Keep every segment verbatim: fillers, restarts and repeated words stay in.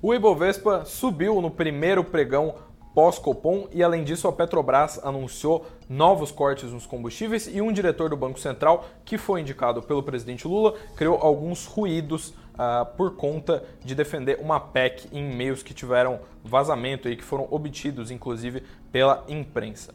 O Ibovespa subiu no primeiro pregão pós-Copom e, além disso, a Petrobras anunciou novos cortes nos combustíveis e um diretor do Banco Central, que foi indicado pelo presidente Lula, criou alguns ruídos uh, por conta de defender uma P E C em e-mails que tiveram vazamento e que foram obtidos, inclusive, pela imprensa.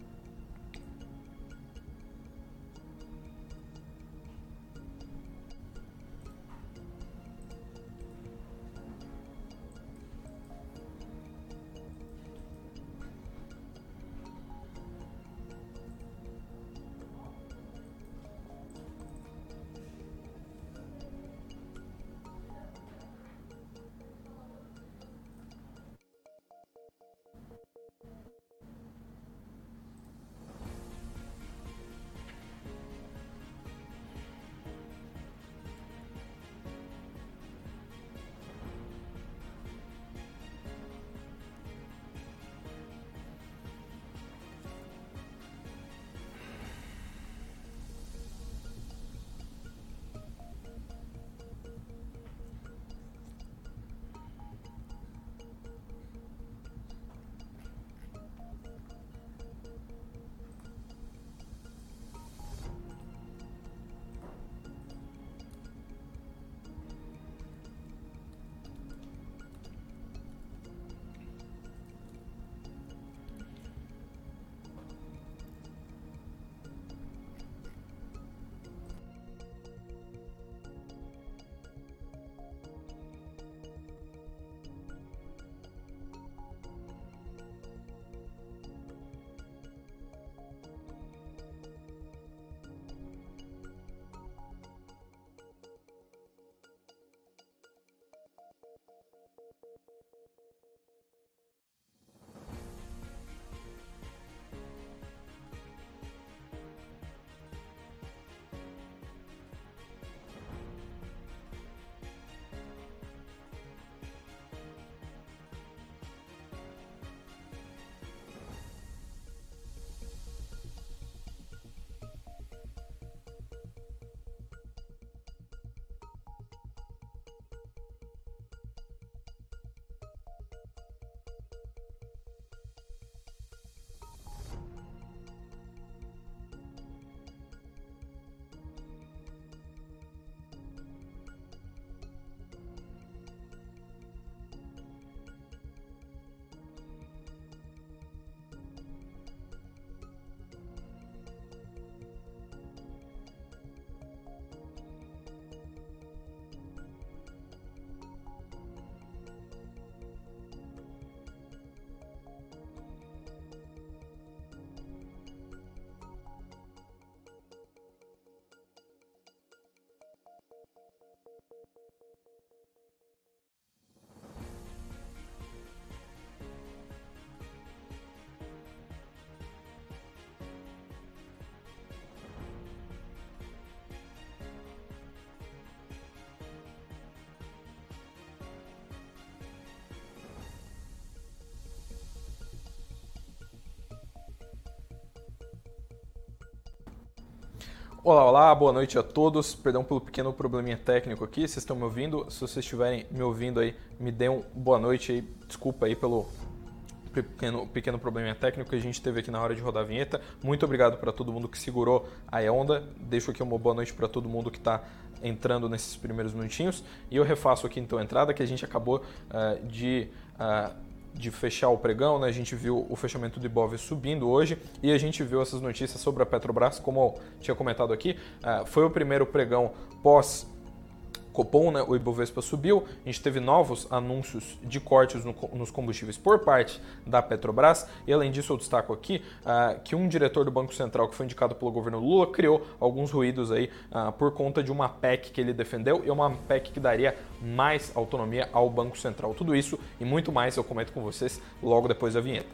Olá, olá, boa noite a todos. Perdão pelo pequeno probleminha técnico aqui, vocês estão me ouvindo? Se vocês estiverem me ouvindo aí, me dêem um boa noite aí. Desculpa aí pelo pequeno, pequeno probleminha técnico que a gente teve aqui na hora de rodar a vinheta. Muito obrigado para todo mundo que segurou a onda. Deixo aqui uma boa noite para todo mundo que está entrando nesses primeiros minutinhos. E eu refaço aqui então a entrada que a gente acabou uh, de... Uh, de fechar o pregão, né? A gente viu o fechamento do Ibov subindo hoje e a gente viu essas notícias sobre a Petrobras, como eu tinha comentado aqui, uh, foi o primeiro pregão pós Copom, né? O Ibovespa subiu, a gente teve novos anúncios de cortes no, nos combustíveis por parte da Petrobras e além disso eu destaco aqui uh, que um diretor do Banco Central que foi indicado pelo governo Lula criou alguns ruídos aí uh, por conta de uma P E C que ele defendeu e uma P E C que daria mais autonomia ao Banco Central. Tudo isso e muito mais eu comento com vocês logo depois da vinheta.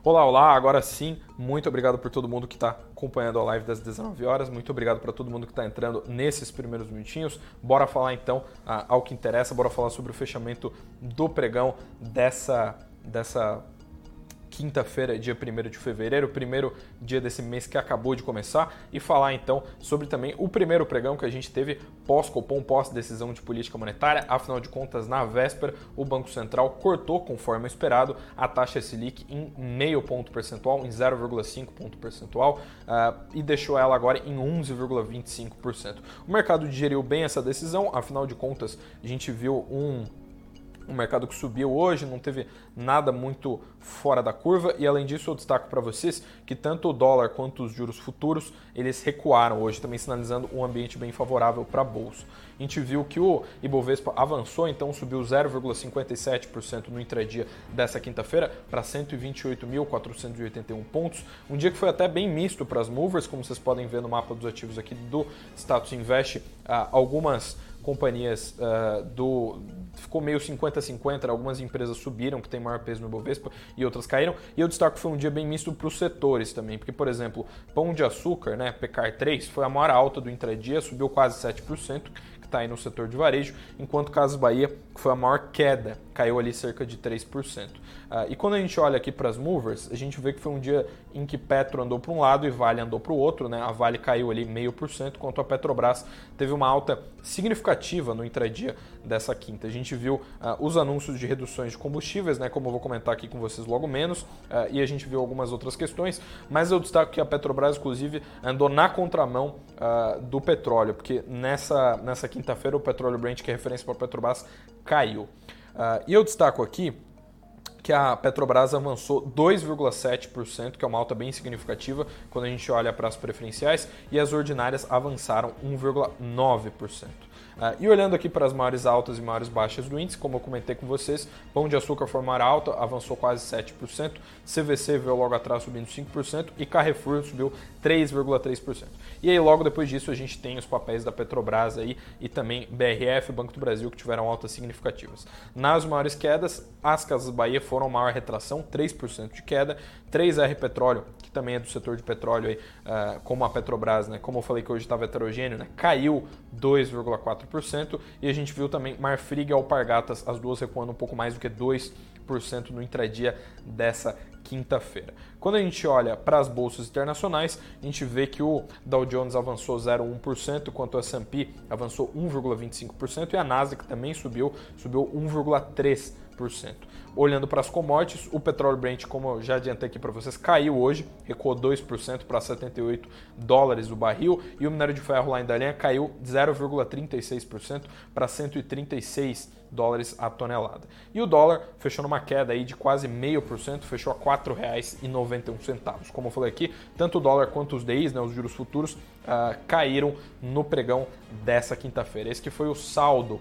Olá, olá, agora sim, muito obrigado por todo mundo que está acompanhando a live das dezenove horas, muito obrigado para todo mundo que está entrando nesses primeiros minutinhos. Bora falar então ah, ao que interessa, bora falar sobre o fechamento do pregão dessa, dessa quinta-feira, dia primeiro de fevereiro, primeiro dia desse mês que acabou de começar, e falar então sobre também o primeiro pregão que a gente teve pós-Copom, pós-decisão de política monetária. Afinal de contas, na véspera, o Banco Central cortou, conforme esperado, a taxa Selic em meio ponto percentual, em zero vírgula cinco ponto percentual, uh, e deixou ela agora em onze vírgula vinte e cinco por cento. O mercado digeriu bem essa decisão, afinal de contas, a gente viu um um mercado que subiu hoje, não teve nada muito fora da curva, e além disso eu destaco para vocês que tanto o dólar quanto os juros futuros, eles recuaram hoje, também sinalizando um ambiente bem favorável para a bolsa. A gente viu que o Ibovespa avançou, então subiu zero vírgula cinquenta e sete por cento no intradia dessa quinta-feira para cento e vinte e oito mil quatrocentos e oitenta e um pontos, um dia que foi até bem misto para as movers, como vocês podem ver no mapa dos ativos aqui do Status Invest, algumas companhias uh, do... ficou meio cinquenta a cinquenta, algumas empresas subiram, que tem maior peso no Ibovespa, e outras caíram. E eu destaco que foi um dia bem misto para os setores também, porque, por exemplo, Pão de Açúcar, né, P C A R três, foi a maior alta do intradia, subiu quase sete por cento, que está aí no setor de varejo, enquanto Casas Bahia, que foi a maior queda, caiu ali cerca de três por cento. Uh, e quando a gente olha aqui para as movers, a gente vê que foi um dia em que Petro andou para um lado e Vale andou para o outro, né? A Vale caiu ali meio por cento, enquanto a Petrobras teve uma alta significativa no intradia dessa quinta. A gente viu uh, os anúncios de reduções de combustíveis, né? Como eu vou comentar aqui com vocês logo menos, uh, e a gente viu algumas outras questões, mas eu destaco que a Petrobras, inclusive, andou na contramão uh, do petróleo, porque nessa, nessa quinta-feira o petróleo Brent, que é referência para a Petrobras, caiu. Uh, e eu destaco aqui que a Petrobras avançou dois vírgula sete por cento, que é uma alta bem significativa quando a gente olha para as preferenciais, e as ordinárias avançaram um vírgula nove por cento. Uh, e olhando aqui para as maiores altas e maiores baixas do índice, como eu comentei com vocês, Pão de Açúcar foi maior alta, avançou quase sete por cento, C V C veio logo atrás subindo cinco por cento e Carrefour subiu três vírgula três por cento. E aí logo depois disso a gente tem os papéis da Petrobras aí e também B R F, Banco do Brasil, que tiveram altas significativas. Nas maiores quedas, as Casas Bahia foram a maior retração, três por cento de queda, três R Petróleo, que também é do setor de petróleo, aí, uh, como a Petrobras, né, como eu falei que hoje estava heterogêneo, né, caiu dois vírgula quatro por cento, e a gente viu também Marfrig e Alpargatas, as duas recuando um pouco mais do que dois por cento no intradia dessa quinta-feira. Quando a gente olha para as bolsas internacionais, a gente vê que o Dow Jones avançou zero vírgula um por cento, enquanto o S and P avançou um vírgula vinte e cinco por cento e a Nasdaq também subiu, subiu um vírgula três por cento. Olhando para as commodities, o petróleo Brent, como eu já adiantei aqui para vocês, caiu hoje, recuou dois por cento para setenta e oito dólares o barril, e o minério de ferro lá em Dalian caiu zero vírgula trinta e seis por cento para cento e trinta e seis dólares a tonelada. E o dólar fechou numa queda aí de quase zero vírgula cinco por cento, fechou a quatro reais e noventa e um centavos. Como eu falei aqui, tanto o dólar quanto os D Is, né, os juros futuros, uh, caíram no pregão dessa quinta-feira. Esse que foi o saldo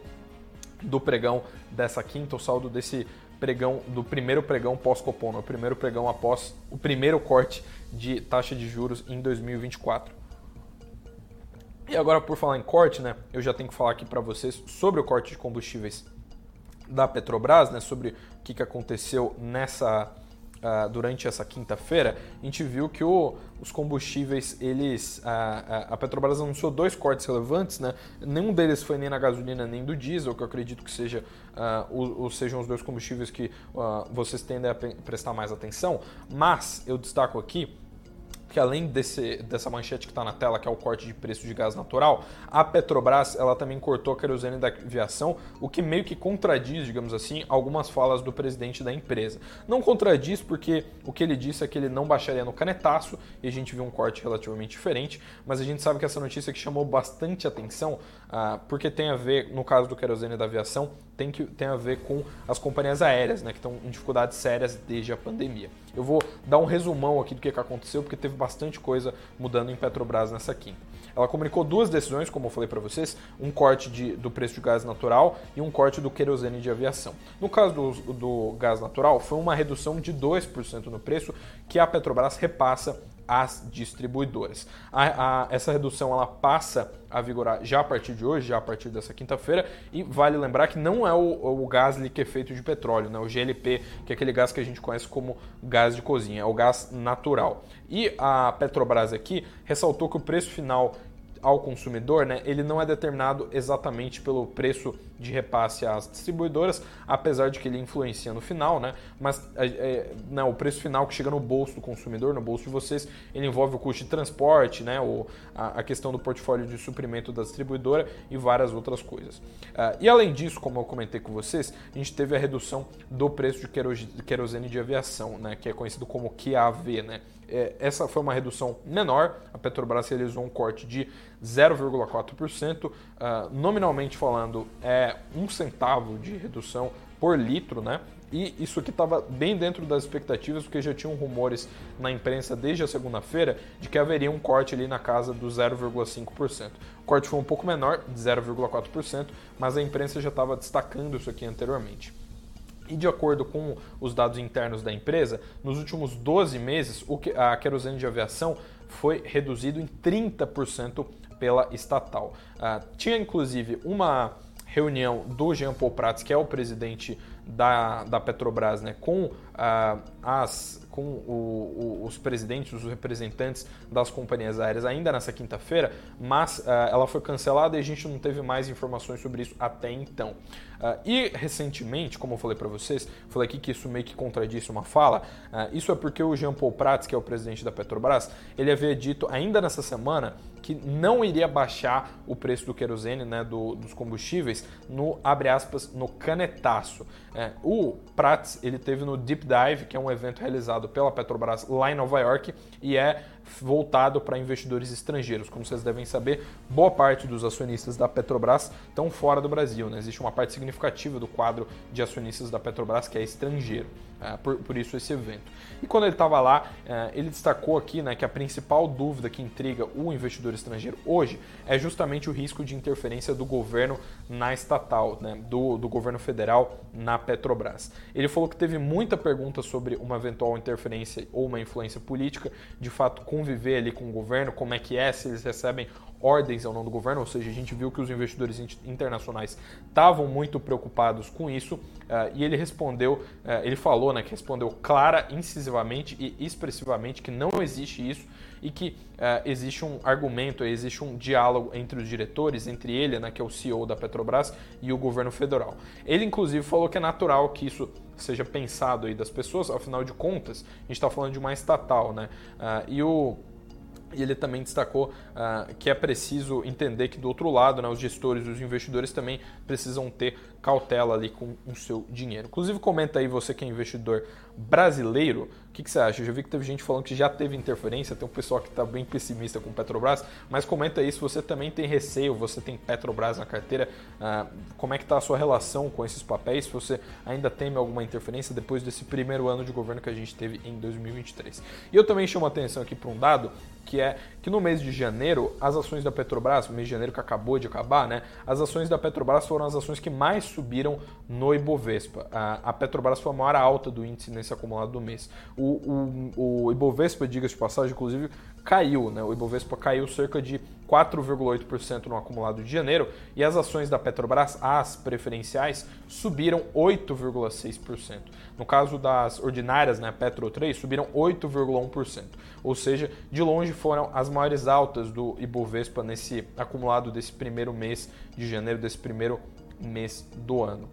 do pregão dessa quinta, o saldo desse pregão, do primeiro pregão pós-Copom, né? O primeiro pregão após o primeiro corte de taxa de juros em dois mil e vinte e quatro. E agora, por falar em corte, né, eu já tenho que falar aqui para vocês sobre o corte de combustíveis da Petrobras, né, sobre o que, que aconteceu nessa... Uh, durante essa quinta-feira, a gente viu que o, os combustíveis, eles, uh, a Petrobras anunciou dois cortes relevantes, né? Nenhum deles foi nem na gasolina nem do diesel, que eu acredito que seja, uh, o, o, sejam os dois combustíveis que uh, vocês tendem a prestar mais atenção, mas eu destaco aqui que além desse, dessa manchete que está na tela, que é o corte de preço de gás natural, a Petrobras ela também cortou a querosene da aviação, o que meio que contradiz, digamos assim, algumas falas do presidente da empresa. Não contradiz porque o que ele disse é que ele não baixaria no canetaço, e a gente viu um corte relativamente diferente, mas a gente sabe que essa notícia que chamou bastante atenção, ah, porque tem a ver, no caso do querosene da aviação, tem, que, tem a ver com as companhias aéreas, né, que estão em dificuldades sérias desde a pandemia. Eu vou dar um resumão aqui do que, que aconteceu, porque teve bastante coisa mudando em Petrobras nessa quinta. Ela comunicou duas decisões, como eu falei para vocês, um corte de, do preço de gás natural e um corte do querosene de aviação. No caso do, do gás natural, foi uma redução de dois por cento no preço que a Petrobras repassa às distribuidoras. A, a, essa redução ela passa a vigorar já a partir de hoje, já a partir dessa quinta-feira, e vale lembrar que não é o, o gás liquefeito de petróleo, né? O G L P, que é aquele gás que a gente conhece como gás de cozinha, é o gás natural. E a Petrobras aqui ressaltou que o preço final ao consumidor, né, ele não é determinado exatamente pelo preço de repasse às distribuidoras, apesar de que ele influencia no final, né, mas é, é, não, o preço final que chega no bolso do consumidor, no bolso de vocês, ele envolve o custo de transporte, né, o, a, a questão do portfólio de suprimento da distribuidora e várias outras coisas. Uh, e além disso, como eu comentei com vocês, a gente teve a redução do preço de querosene de aviação, né, que é conhecido como Q A V, né. Essa foi uma redução menor, a Petrobras realizou um corte de zero vírgula quatro por cento, uh, nominalmente falando é um centavo de redução por litro, né? E isso aqui estava bem dentro das expectativas, porque já tinham rumores na imprensa desde a segunda-feira de que haveria um corte ali na casa do zero vírgula cinco por cento. O corte foi um pouco menor, de zero vírgula quatro por cento, mas a imprensa já estava destacando isso aqui anteriormente. E de acordo com os dados internos da empresa, nos últimos doze meses, a querosene de aviação foi reduzido em trinta por cento pela estatal. Uh, tinha inclusive uma reunião do Jean Paul Prats, que é o presidente da, da Petrobras, né, com, uh, as, com o, o, os presidentes, os representantes das companhias aéreas ainda nessa quinta-feira, mas uh, ela foi cancelada e a gente não teve mais informações sobre isso até então. Uh, e recentemente, como eu falei para vocês, falei aqui que isso meio que contradisse uma fala, uh, isso é porque o Jean Paul Prats, que é o presidente da Petrobras, ele havia dito ainda nessa semana que não iria baixar o preço do querosene, né, do, dos combustíveis, no, abre aspas, no canetaço. É, o Prats, ele teve no Deep Dive, que é um evento realizado pela Petrobras lá em Nova York e é voltado para investidores estrangeiros. Como vocês devem saber, boa parte dos acionistas da Petrobras estão fora do Brasil, né? Existe uma parte significativa do quadro de acionistas da Petrobras que é estrangeiro. É, por, por isso esse evento. E quando ele estava lá, é, ele destacou aqui, né, que a principal dúvida que intriga o investidor estrangeiro hoje é justamente o risco de interferência do governo na estatal, né, do, do governo federal na Petrobras. Ele falou que teve muita pergunta sobre uma eventual interferência ou uma influência política, de fato conviver ali com o governo, como é que é, se eles recebem ordens ou não do governo, ou seja, a gente viu que os investidores internacionais estavam muito preocupados com isso, uh, e ele respondeu, uh, ele falou, né, que respondeu clara, incisivamente e expressivamente que não existe isso e que uh, existe um argumento, existe um diálogo entre os diretores, entre ele, né, que é o C E O da Petrobras, e o governo federal. Ele, inclusive, falou que é natural que isso seja pensado aí das pessoas, afinal de contas, a gente está falando de uma estatal, né, uh, e o E ele também destacou uh, que é preciso entender que do outro lado, né, os gestores e os investidores também precisam ter cautela ali com o seu dinheiro. Inclusive, comenta aí você que é investidor brasileiro, o que, que você acha? Eu já vi que teve gente falando que já teve interferência, tem um pessoal que está bem pessimista com Petrobras, mas comenta aí se você também tem receio, você tem Petrobras na carteira, uh, como é que está a sua relação com esses papéis, se você ainda teme alguma interferência depois desse primeiro ano de governo que a gente teve em dois mil e vinte e três. E eu também chamo a atenção aqui para um dado, que é que no mês de janeiro, as ações da Petrobras, o mês de janeiro que acabou de acabar, né, as ações da Petrobras foram as ações que mais subiram no Ibovespa. A, a Petrobras foi a maior alta do índice nesse acumulado do mês. O, o, o Ibovespa, diga-se de passagem, inclusive, caiu, né? O Ibovespa caiu cerca de quatro vírgula oito por cento no acumulado de janeiro e as ações da Petrobras, as preferenciais, subiram oito vírgula seis por cento. No caso das ordinárias, né, Petro três, subiram oito vírgula um por cento. Ou seja, de longe foram as maiores altas do Ibovespa nesse acumulado desse primeiro mês de janeiro, desse primeiro mês do ano.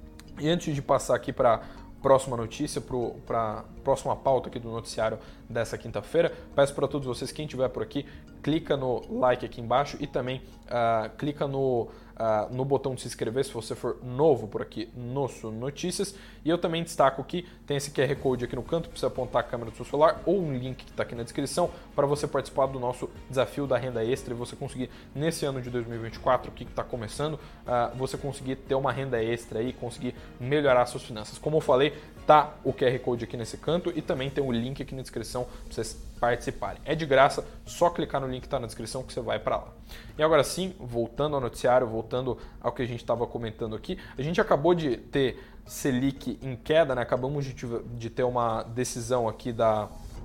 E antes de passar aqui para próxima notícia, para a próxima pauta aqui do noticiário dessa quinta-feira, peço para todos vocês, quem estiver por aqui, clica no like aqui embaixo e também uh, clica no, uh, no botão de se inscrever se você for novo por aqui no Suno Notícias. E eu também destaco que tem esse Q R Code aqui no canto para você apontar a câmera do seu celular ou um link que está aqui na descrição para você participar do nosso desafio da renda extra e você conseguir, nesse ano de dois mil e vinte e quatro, que está começando, uh, você conseguir ter uma renda extra e conseguir melhorar suas finanças. Como eu falei, tá o Q R Code aqui nesse canto e também tem o link aqui na descrição para vocês participarem. É de graça, só clicar no link que está na descrição que você vai para lá. E agora sim, voltando ao noticiário, voltando ao que a gente estava comentando aqui, a gente acabou de ter Selic em queda, né? Acabamos de, de ter uma decisão aqui da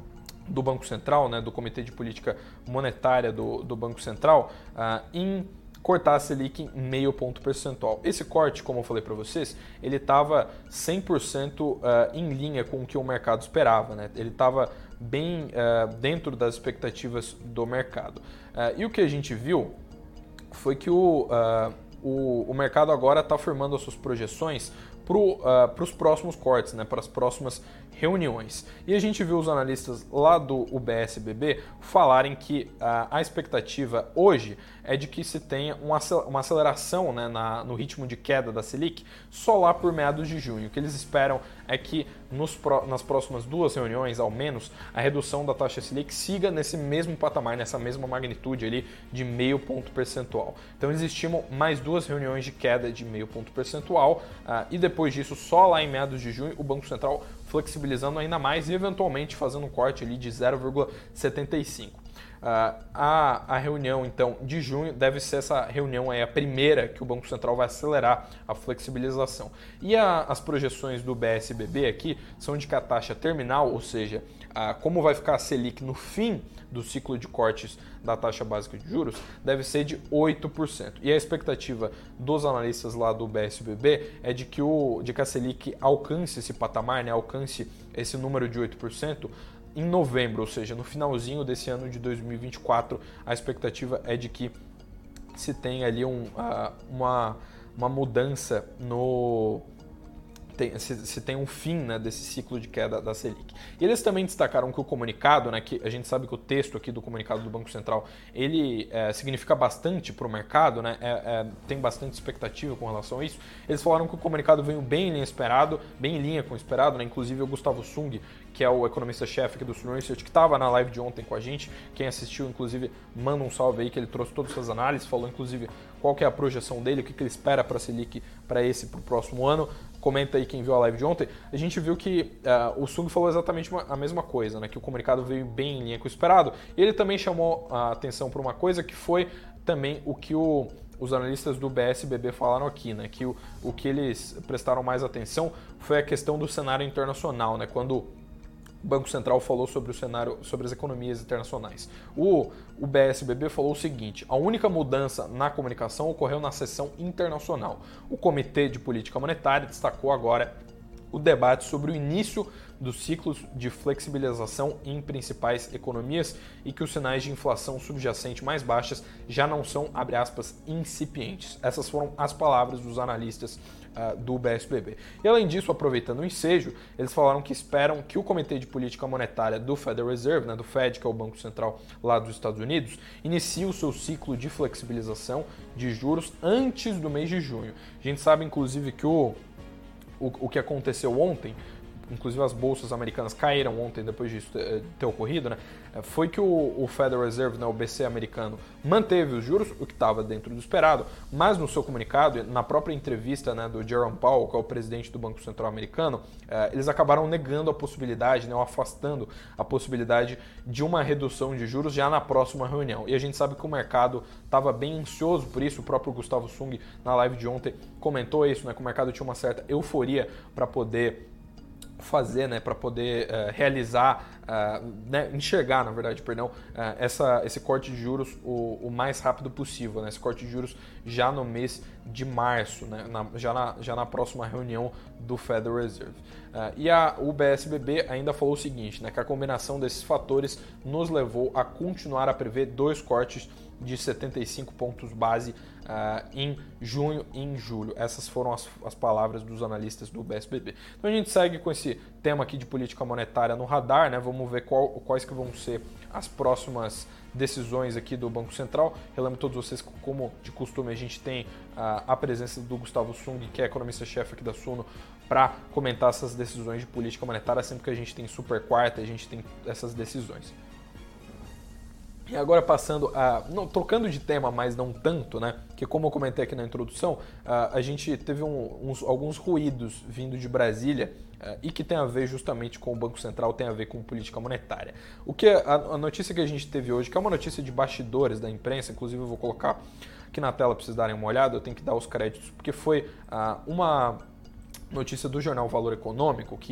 do Banco Central, né, do Comitê de Política Monetária do, do Banco Central, uh, em cortar a Selic em meio ponto percentual. Esse corte, como eu falei para vocês, ele estava cem por cento uh, em linha com o que o mercado esperava, né? Ele estava bem uh, dentro das expectativas do mercado. Uh, e o que a gente viu foi que o, uh, o, o mercado agora está firmando as suas projeções para os uh, próximos cortes, né, para as próximas reuniões. E a gente viu os analistas lá do U B S B B falarem que uh, a expectativa hoje é de que se tenha uma aceleração, né, na, no ritmo de queda da Selic só lá por meados de junho. O que eles esperam é que nos, nas próximas duas reuniões, ao menos, a redução da taxa Selic siga nesse mesmo patamar, nessa mesma magnitude ali de meio ponto percentual. Então eles estimam mais duas reuniões de queda de meio ponto percentual uh, e depois disso, só lá em meados de junho, o Banco Central flexibilizando ainda mais e eventualmente fazendo um corte ali de zero vírgula setenta e cinco. Uh, a, a reunião então de junho deve ser essa reunião aí, a primeira que o Banco Central vai acelerar a flexibilização. E a, as projeções do B S B B aqui são de que a taxa terminal, ou seja, uh, como vai ficar a Selic no fim do ciclo de cortes da taxa básica de juros, deve ser de oito por cento. E a expectativa dos analistas lá do B S B B é de que, o, de que a Selic alcance esse patamar, né, alcance esse número de oito por cento em novembro, ou seja, no finalzinho desse ano de dois mil e vinte e quatro. A expectativa é de que se tenha ali um, uh, uma, uma mudança no... Tem, se, se tem um fim, né, desse ciclo de queda da Selic. E eles também destacaram que o comunicado, né, que a gente sabe que o texto aqui do comunicado do Banco Central, ele é, significa bastante para o mercado, né, é, é, tem bastante expectativa com relação a isso. Eles falaram que o comunicado veio bem em linha esperado, bem em linha com o esperado, né, inclusive o Gustavo Sung, que é o economista-chefe aqui do Suno Research, que estava na live de ontem com a gente. Quem assistiu, inclusive, manda um salve aí, que ele trouxe todas essas análises, falou, inclusive, qual que é a projeção dele, o que, que ele espera para a Selic para esse, para o próximo ano. Comenta aí quem viu a live de ontem. A gente viu que uh, o Sung falou exatamente uma, a mesma coisa, né, que o comunicado veio bem em linha com o esperado. E ele também chamou a atenção para uma coisa que foi também o que o... os analistas do B S B B falaram aqui, né, que o, o que eles prestaram mais atenção foi a questão do cenário internacional, né, quando o Banco Central falou sobre o cenário, sobre as economias internacionais. O, o B S B B falou o seguinte: a única mudança na comunicação ocorreu na seção internacional. O Comitê de Política Monetária destacou agora o debate sobre o início dos ciclos de flexibilização em principais economias e que os sinais de inflação subjacente mais baixas já não são, abre aspas, incipientes. Essas foram as palavras dos analistas uh, do B S B B. E além disso, aproveitando o ensejo, eles falaram que esperam que o Comitê de Política Monetária do Federal Reserve, né, do Fed, que é o Banco Central lá dos Estados Unidos, inicie o seu ciclo de flexibilização de juros antes do mês de junho. A gente sabe, inclusive, que o O, o que aconteceu ontem, inclusive as bolsas americanas caíram ontem depois disso ter, ter ocorrido, né? Foi que o, o Federal Reserve, né, o B C americano, manteve os juros, o que estava dentro do esperado, mas no seu comunicado, na própria entrevista, né, do Jerome Powell, que é o presidente do Banco Central americano, eh, eles acabaram negando a possibilidade, né, ou afastando a possibilidade de uma redução de juros já na próxima reunião. E a gente sabe que o mercado estava bem ansioso por isso. O próprio Gustavo Sung, na live de ontem, comentou isso, né, que o mercado tinha uma certa euforia para poder fazer, né, para poder uh, realizar, uh, né, enxergar, na verdade, perdão, uh, essa, esse corte de juros o, o mais rápido possível, né, esse corte de juros já no mês de março, né, na, já, na, já na próxima reunião do Federal Reserve. Uh, e a, o B S B B ainda falou o seguinte, né, que a combinação desses fatores nos levou a continuar a prever dois cortes de setenta e cinco pontos base uh, em junho e em julho. Essas foram as, as palavras dos analistas do B S B B. Então a gente segue com esse tema aqui de política monetária no radar, né? Vamos ver qual, quais que vão ser as próximas decisões aqui do Banco Central. Relembro todos vocês que, como de costume, a gente tem uh, a presença do Gustavo Sung, que é economista-chefe aqui da Suno, para comentar essas decisões de política monetária. Sempre que a gente tem super quarta, a gente tem essas decisões. E agora passando a... Não, trocando de tema, mas não tanto, né? Que como eu comentei aqui na introdução, a, a gente teve um, uns, alguns ruídos vindo de Brasília uh, e que tem a ver justamente com o Banco Central, tem a ver com política monetária. O que a, a notícia que a gente teve hoje, que é uma notícia de bastidores da imprensa, inclusive eu vou colocar aqui na tela para vocês darem uma olhada, eu tenho que dar os créditos, porque foi uh, uma... notícia do jornal Valor Econômico, que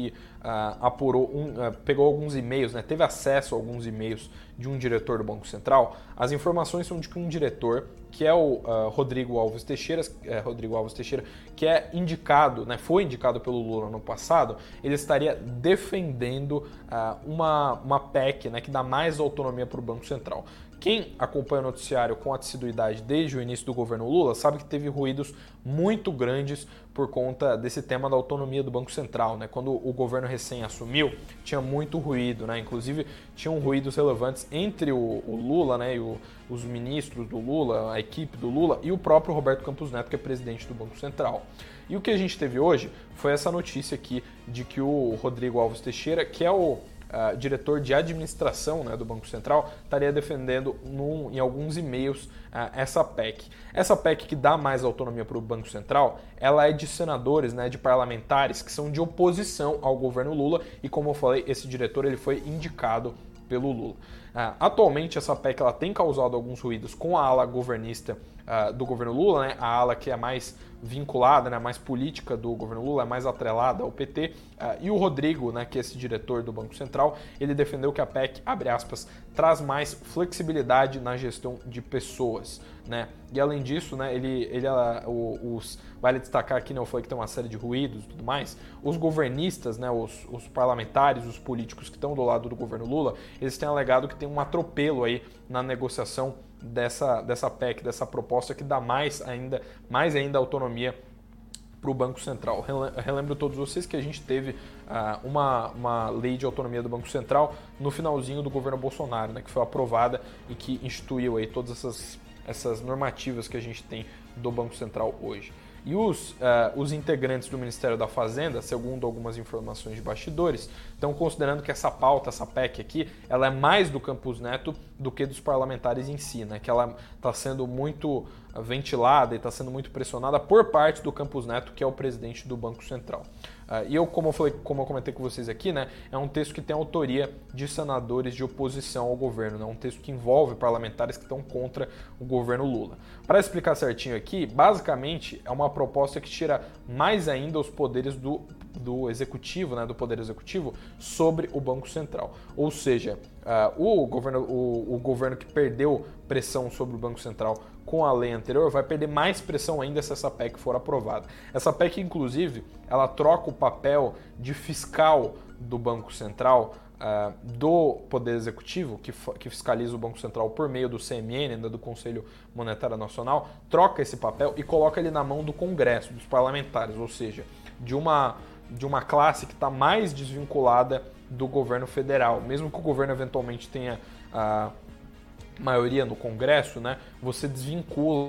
apurou, um, uh, pegou alguns e-mails, né, teve acesso a alguns e-mails de um diretor do Banco Central. As informações são de que um diretor, que é o uh, Rodrigo Alves Teixeira, é, Rodrigo Alves Teixeira, que é indicado, né, foi indicado pelo Lula no passado, ele estaria defendendo uh, uma, uma P E C, né, que dá mais autonomia para o Banco Central. Quem acompanha o noticiário com assiduidade desde o início do governo Lula sabe que teve ruídos muito grandes por conta desse tema da autonomia do Banco Central, né? Quando o governo recém assumiu, tinha muito ruído, né? Inclusive, tinham ruídos relevantes entre o, o Lula, né, e o, os ministros do Lula, a equipe do Lula e o próprio Roberto Campos Neto, que é presidente do Banco Central. E o que a gente teve hoje foi essa notícia aqui de que o Rodrigo Alves Teixeira, que é o Uh, diretor de administração, né, do Banco Central, estaria defendendo num, em alguns e-mails uh, essa P E C. Essa P E C que dá mais autonomia para o Banco Central, ela é de senadores, né, de parlamentares que são de oposição ao governo Lula e, como eu falei, esse diretor ele foi indicado pelo Lula. Uh, atualmente essa P E C ela tem causado alguns ruídos com a ala governista uh, do governo Lula, né, a ala que é mais vinculada, né, mais política do governo Lula, é mais atrelada ao P T, uh, e o Rodrigo, né, que é esse diretor do Banco Central, ele defendeu que a P E C, abre aspas, traz mais flexibilidade na gestão de pessoas, né, e além disso, né, ele, ele uh, os, vale destacar aqui, né, eu falei que tem uma série de ruídos e tudo mais, os governistas, né, os, os parlamentares, os políticos que estão do lado do governo Lula, eles têm alegado que tem um atropelo aí na negociação dessa, dessa P E C, dessa proposta que dá mais ainda, mais ainda autonomia para o Banco Central. Relembro todos vocês que a gente teve uh, uma, uma lei de autonomia do Banco Central no finalzinho do governo Bolsonaro, né, que foi aprovada e que instituiu aí todas essas, essas normativas que a gente tem do Banco Central hoje. E os, uh, os integrantes do Ministério da Fazenda, segundo algumas informações de bastidores, estão considerando que essa pauta, essa P E C aqui, ela é mais do Campos Neto do que dos parlamentares em si, né? Que ela está sendo muito ventilada e está sendo muito pressionada por parte do Campos Neto, que é o presidente do Banco Central. Uh, e eu, como eu, falei, como eu comentei com vocês aqui, né, é um texto que tem autoria de senadores de oposição ao governo, né, um texto que envolve parlamentares que estão contra o governo Lula. Para explicar certinho aqui, basicamente é uma proposta que tira mais ainda os poderes do, do executivo, né, do poder executivo, sobre o Banco Central. Ou seja, uh, o, governo, o, o governo que perdeu pressão sobre o Banco Central com a lei anterior vai perder mais pressão ainda se essa P E C for aprovada. Essa P E C, inclusive, ela troca o papel de fiscal do Banco Central uh, do Poder Executivo, que, que fiscaliza o Banco Central por meio do C M N, ainda do Conselho Monetário Nacional, troca esse papel e coloca ele na mão do Congresso, dos parlamentares, ou seja, de uma, de uma classe que está mais desvinculada do governo federal. Mesmo que o governo eventualmente tenha uh, maioria no Congresso, né, você desvincula,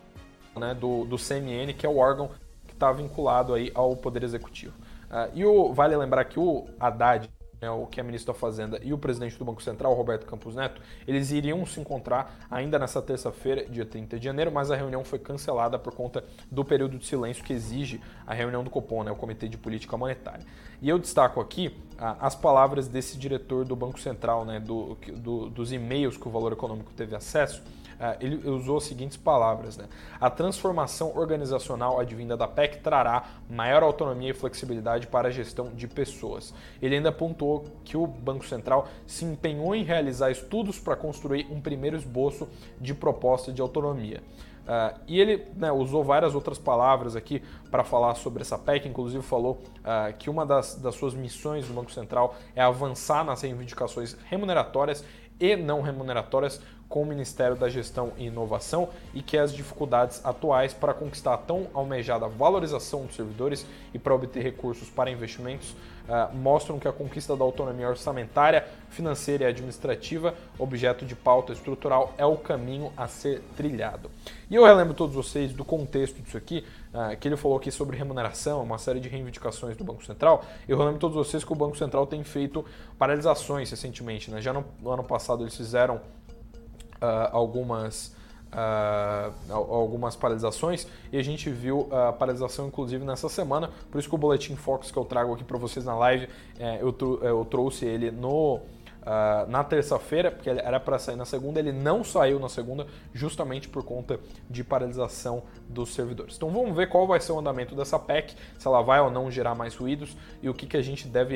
né, do, do C M N, que é o órgão que está vinculado aí ao Poder Executivo. Uh, e o, vale lembrar que o Haddad, né, o que é ministro da Fazenda, e o presidente do Banco Central, Roberto Campos Neto, eles iriam se encontrar ainda nessa terça-feira, dia trinta de janeiro, mas a reunião foi cancelada por conta do período de silêncio que exige a reunião do Copom, né, o Comitê de Política Monetária. E eu destaco aqui uh, as palavras desse diretor do Banco Central, né, do, do, dos e-mails que o Valor Econômico teve acesso. Uh, ele usou as seguintes palavras, né? A transformação organizacional advinda da P E C trará maior autonomia e flexibilidade para a gestão de pessoas. Ele ainda apontou que o Banco Central se empenhou em realizar estudos para construir um primeiro esboço de proposta de autonomia. Uh, e ele, né, usou várias outras palavras aqui para falar sobre essa P E C, inclusive falou uh, que uma das, das suas missões do Banco Central é avançar nas reivindicações remuneratórias e não remuneratórias com o Ministério da Gestão e Inovação e que as dificuldades atuais para conquistar a tão almejada valorização dos servidores e para obter recursos para investimentos uh, mostram que a conquista da autonomia orçamentária, financeira e administrativa, objeto de pauta estrutural, é o caminho a ser trilhado. E eu relembro todos vocês do contexto disso aqui, uh, que ele falou aqui sobre remuneração, uma série de reivindicações do Banco Central. Eu relembro todos vocês que o Banco Central tem feito paralisações recentemente, né? Já no, no ano passado eles fizeram Uh, algumas, uh, algumas paralisações e a gente viu a paralisação inclusive nessa semana, por isso que o Boletim Focus que eu trago aqui para vocês na live, é, eu, eu trouxe ele no, uh, na terça-feira, porque ele era para sair na segunda, ele não saiu na segunda justamente por conta de paralisação dos servidores. Então vamos ver qual vai ser o andamento dessa P E C, se ela vai ou não gerar mais ruídos e o que, que a gente deve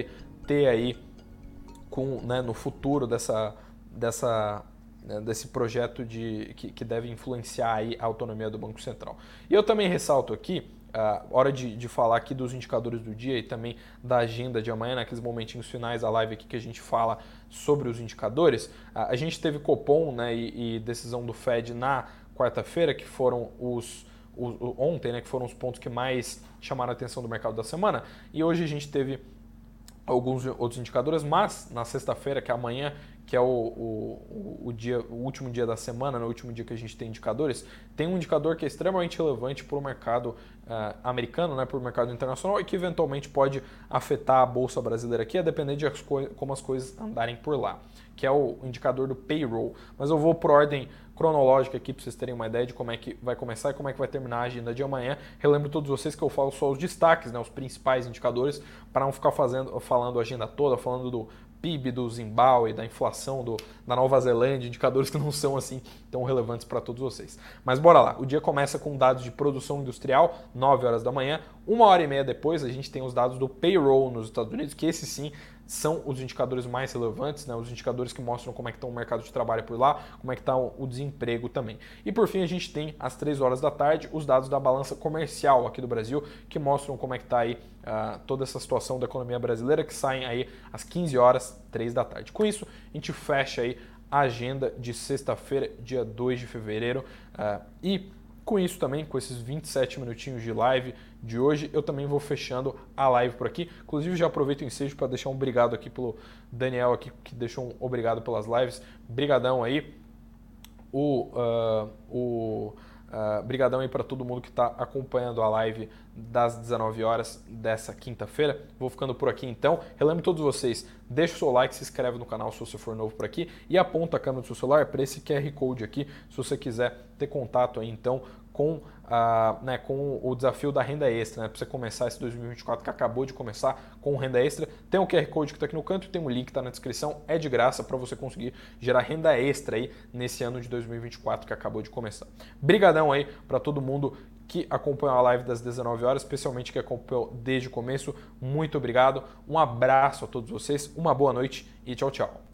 ter aí com, né, no futuro dessa, dessa, né, desse projeto de, que, que deve influenciar aí a autonomia do Banco Central. E eu também ressalto aqui, Uh, hora de, de falar aqui dos indicadores do dia e também da agenda de amanhã, naqueles momentinhos finais da live aqui que a gente fala sobre os indicadores. Uh, a gente teve Copom, né, e, e decisão do Fed na quarta-feira, que foram os, os ontem, né, que foram os pontos que mais chamaram a atenção do mercado da semana. E hoje a gente teve alguns outros indicadores, mas na sexta-feira, que é amanhã, que é o, o, o, dia, o último dia da semana, no último dia que a gente tem indicadores, tem um indicador que é extremamente relevante para o mercado uh, americano, né, para o mercado internacional e que eventualmente pode afetar a Bolsa Brasileira aqui, a depender de as como as coisas andarem por lá, que é o indicador do payroll. Mas eu vou por ordem cronológica aqui para vocês terem uma ideia de como é que vai começar e como é que vai terminar a agenda de amanhã. Relembro todos vocês que eu falo só os destaques, né, os principais indicadores, para não ficar fazendo, falando a agenda toda, falando do P I B do Zimbábue, da inflação do, da Nova Zelândia, indicadores que não são assim tão relevantes para todos vocês. Mas bora lá, o dia começa com dados de produção industrial, nove horas da manhã, uma hora e meia depois a gente tem os dados do payroll nos Estados Unidos, que esses sim são os indicadores mais relevantes, né? Os indicadores que mostram como é que está o mercado de trabalho por lá, como é que está o, o desemprego também. E por fim a gente tem às três horas da tarde os dados da balança comercial aqui do Brasil, que mostram como é que está aí uh, toda essa situação da economia brasileira, que saem aí às quinze horas, três da tarde. Com isso, a gente fecha aí a agenda de sexta-feira, dia dois de fevereiro, uh, e com isso também, com esses vinte e sete minutinhos de live de hoje, eu também vou fechando a live por aqui. Inclusive, já aproveito o ensejo para deixar um obrigado aqui pelo Daniel, aqui, que deixou um obrigado pelas lives. Brigadão aí. O, uh, o, uh, brigadão aí para todo mundo que está acompanhando a live das dezenove horas dessa quinta-feira. Vou ficando por aqui então. Relembro todos vocês, deixa o seu like, se inscreve no canal se você for novo por aqui e aponta a câmera do seu celular para esse Q R Code aqui, se você quiser ter contato aí então com, uh, né, com o desafio da renda extra, né, para você começar esse dois mil e vinte e quatro que acabou de começar com renda extra. Tem o Q R Code que está aqui no canto, tem o link que está na descrição, é de graça para você conseguir gerar renda extra aí nesse ano de dois mil e vinte e quatro que acabou de começar. Brigadão aí para todo mundo que acompanhou a live das dezenove horas, especialmente que acompanhou desde o começo. Muito obrigado, um abraço a todos vocês, uma boa noite e tchau, tchau.